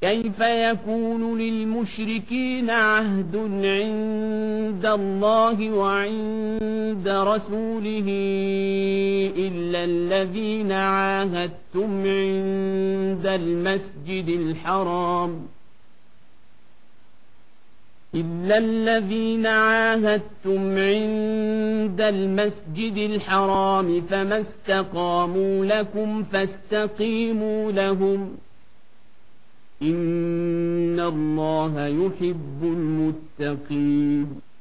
كيف يكون للمشركين عهد عند الله وعند رسوله إلا الذين عاهدتم عند المسجد الحرام فما استقاموا لكم فاستقيموا لهم إن الله يحب المتقين